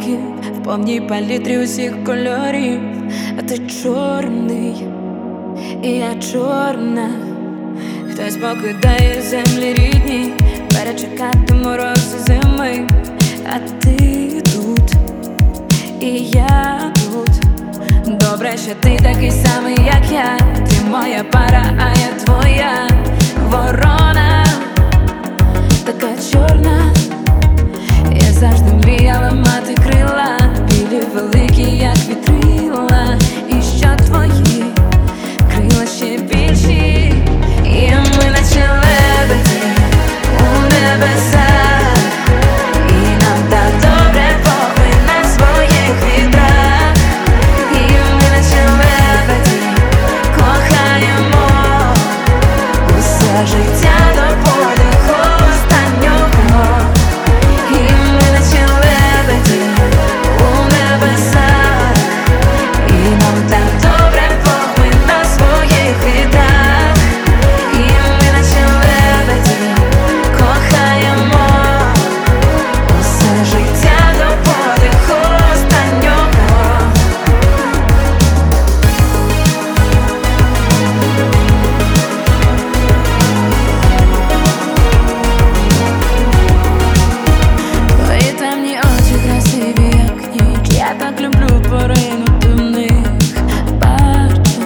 квітів в повній палітрі усіх кольорів. А ти чорний, і я чорна. Хтось покидає землі рідні, перечекати морози зими. А ти тут, і я тут. Добре, що ти такий самий, як я. Ти моя пара, а я твоя ворона, така чорна. Я завжди мріяла мати крила, білі великі, як вітрила. І що твої крила ще більші, і ми наче лебеді у небесах. І нам так добре поки на своїх вітрах. І ми наче лебеді кохаємо усе життя до подиху останнього. І ми наче лебеді у небесах. І нам так добре поки на своїх вітрах. І ми наче лебеді кохаємо усе життя до подиху останнього. Твої темні очі красиві, як ніч. Я так люблю поринути в них. Бачу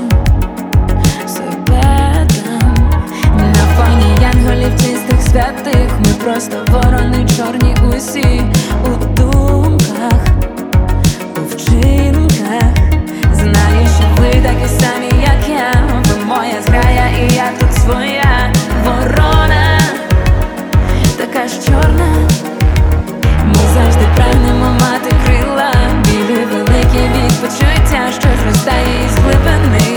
себе там на фоні янголів чистих святих. Ми просто ворони чорні усі у думках, у вчинках. Знаю, що ви такі самі, як я. Ви моя зграя, і я тут своя ворона, така ж чорна. Ми завжди прагнемо мати крила, білі великі від почуття, що зростає із глибини.